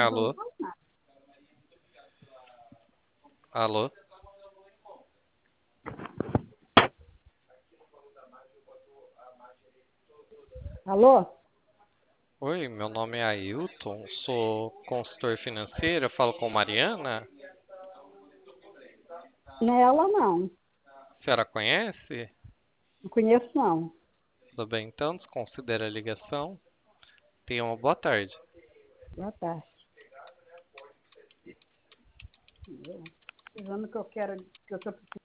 Alô? Alô? Alô? Oi, meu nome é Ailton, sou consultor financeiro, eu falo com Mariana. Não é ela, não. A senhora conhece? Não conheço, não. Tudo bem, então, desconsidera a ligação. Tenha uma boa tarde. Boa tarde. Precisando que eu quero, que eu tô